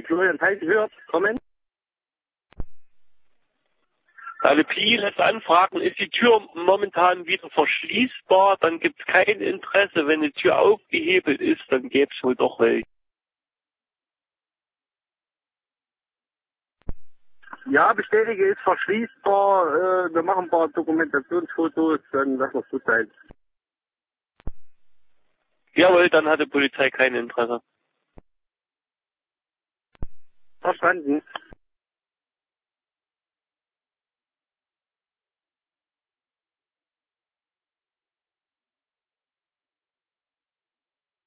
die Florian Teil gehört. Kommen. Alle Pi lässt anfragen, ist die Tür momentan wieder verschließbar, dann gibt es kein Interesse. Wenn die Tür aufgehebelt ist, dann gäbe es wohl doch welche. Ja, bestätige, ist verschließbar. Wir machen ein paar Dokumentationsfotos, dann lassen wir es gut sein. Jawohl, dann hat die Polizei kein Interesse. Verstanden.